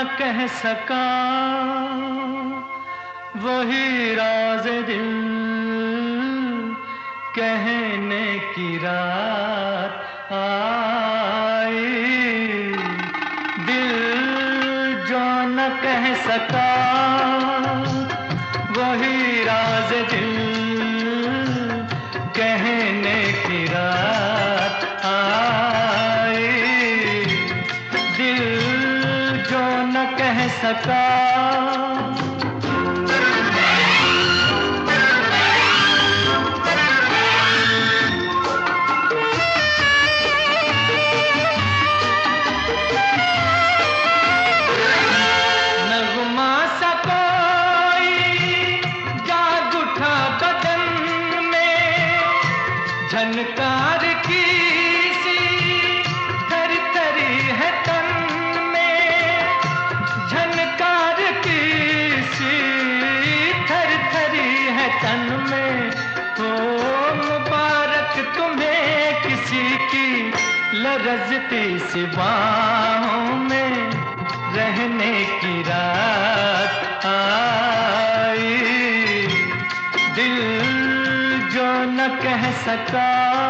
न कह सका वही राज दिल, कहने की रात आई। दिल जो न कह सका वही राज दिल, कहने की रात आई। दिल जो न कह सका। झनकार की सी थर थरी है तन में, झनकार की सी थर थरी है तन में। हो मुबारक तुम्हें किसी की लरजती सी बाहों में रहने की रात आई। दिल जो न कह सका।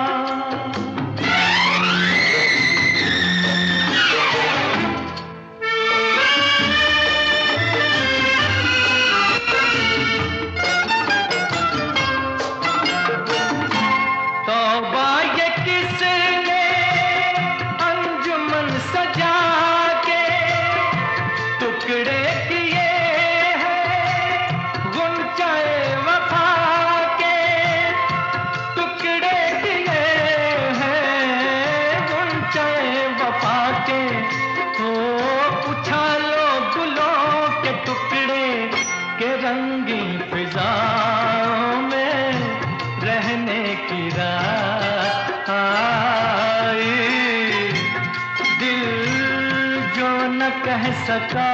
तौबा ये किसने अंजुमन सजा के टुकड़े किए हैं गुंचाए वफा के, टुकड़े किए हैं गुंचाए वफा के। तो उछालो गुलों के टुकड़े के रंगीन फिजाओं में रहने की रात आई। दिल जो न कह सका।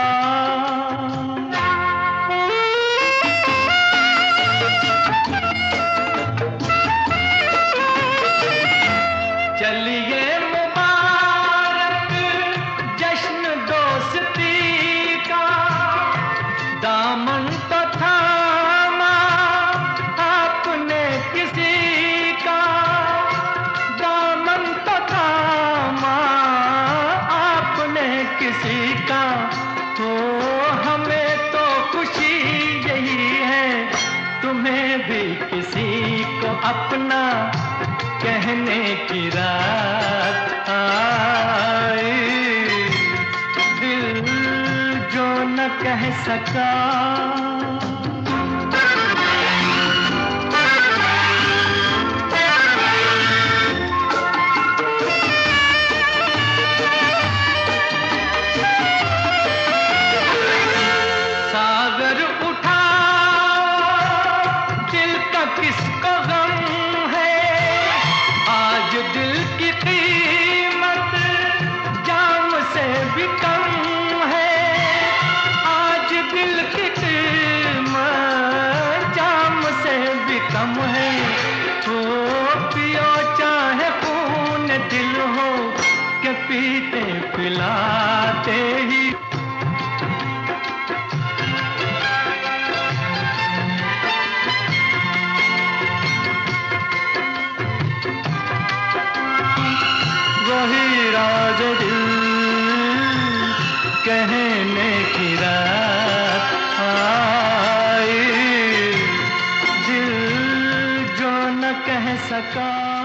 चलिए मुबारक जश्न दोस्ती का, दामन तो थामा आपने किसी का, दामन तो थामा आपने किसी का। तो हमें तो खुशी यही है तुम्हें भी किसी को अपना कहने की रात आई। दिल जो न कह सका। सागर उठा दिल का किसको गम है, आज दिल की कीमत जाम से भी कम है। आज दिल की कीमत जाम से भी कम है। तो पियो चाहे खून दिल हो के पीते पिलाते ही वही राज दिल, कहने की रात आई। दिल जो न कह सका।